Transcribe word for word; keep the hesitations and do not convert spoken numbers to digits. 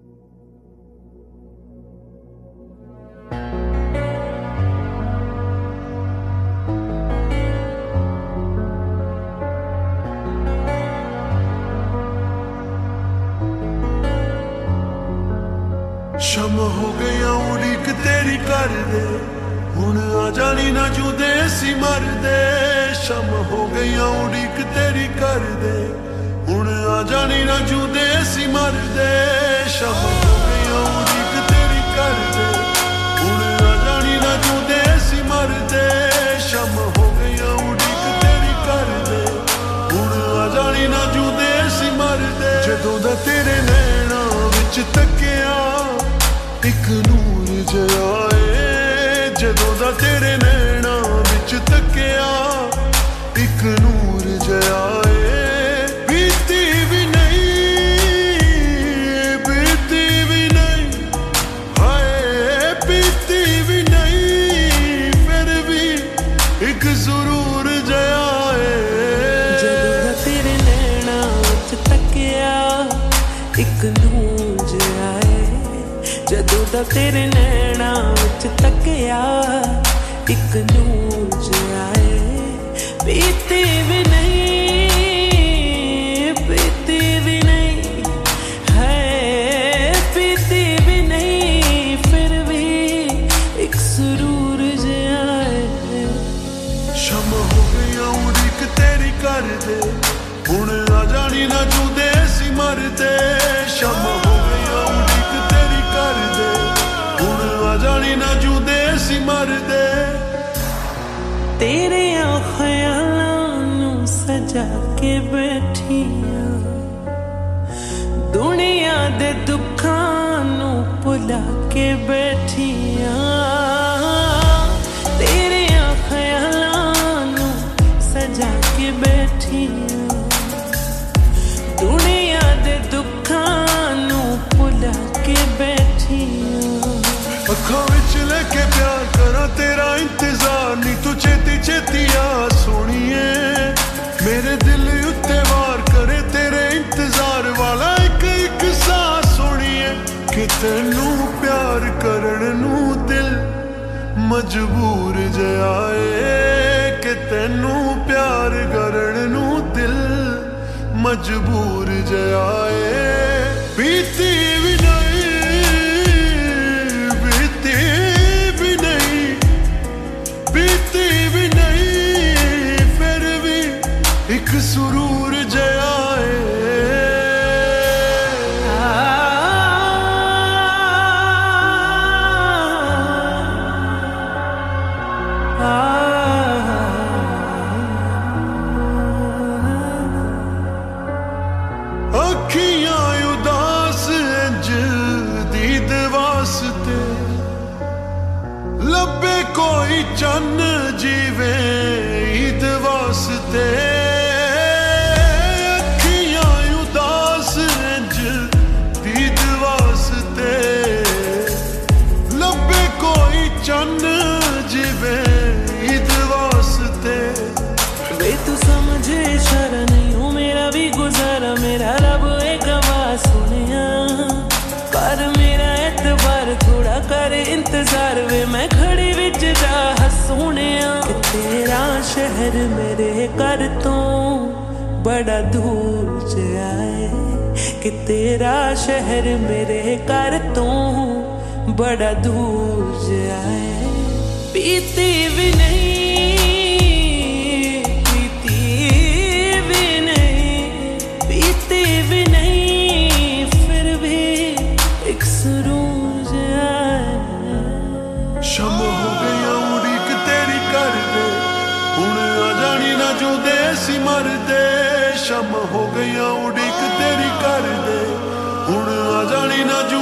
शम हो गया उड़ीक तेरी कर दे हुण आ जानी ना जुदे सी मर दे। शम हो गया उड़ीक तेरी कर दे हुण आ जानी ना जुदे सी मर दे। शम हो गया उड़ीक तेरी कर दे हुण आ जानी ना जुदे सी मर दे। शम हो गया उड़ीक तेरी कर दे हुण आ जानी ना जुदे सी मर दे। जदों दा तेरे नैना विच तकिया एक नूर जिहा ए, जदों दा तेरे नैना विच तकिया एक नूर जिहा ए। बीती भी नहीं बीती भी नहीं हाय बीती भी नहीं फिर भी एक जरूर जिहा ए। जदों दा तेरे नैना विच तकिया एक नूर जिहा ए, जदों दा तेरे नैना विच तकिया एक नूर जिहा ए। बीती भी नहीं बीती भी नहीं है बीती भी नहीं फिर भी एक सुरूर जिहा ए। शम हो गया उड़ीक तेरी कर दे हुण आ जानी ना जुदे सी मर दे। शम हो गया उड़ीक तेरी कर दे हुण आ जानी ना जुदे सी मर दे। तेरे ख्यालां नूं सजा के बैठिया दुनिया दे दुखां नूं भुला के बैठिया। तेरे ख्यालां नूं सजा के बैठिया दुनिया दे दुखां नूं भुला के बैठिया। अखां विच लेके प्यार करा तेरा इंतजार नी तू छेती छेती आ सोणीए। मेरे दिल उत्ते वार करे तेरे इंतजार वाला एक एक सांस सोणीए। कि तैनू प्यार करन नू दिल मजबूर जिहा ए, कि तैनू प्यार करन नू दिल मजबूर जिहा ए। बीती भी नहीं बीती भी नहीं बीती भी नहीं फिर भी एक सुरूर जिहा ए। अखियां उदास इंज दीद वास्ते लब्बे कोई चन्न जीवे ईद वास्ते। अखियां उदास इंज दीद वास्ते लब्बे कोई चन्न जीवे ईद वास्ते। वे तू समझे इशारा नहीं हूँ मेरा भी गुजारा मेरा रब एक गवाह सुनिया। पर मेरा एतबार थोड़ा कर इंतजार वे मैं खड़ी विच जा सोनिया। कि तेरा शहर मेरे घर तो बड़ा दूर जिहा ए, कि तेरा शहर मेरे घर तो बड़ा दूर जिहा ए। बीती भी नहीं भी नहीं फिर भी एक सुरूर जिहा ए। शम हो गया उड़ीक तेरी कर दे हुण आ जानी ना जुदे सी मर दे। शम हो गया उड़ीक तेरी कर दे हुण आ जानी ना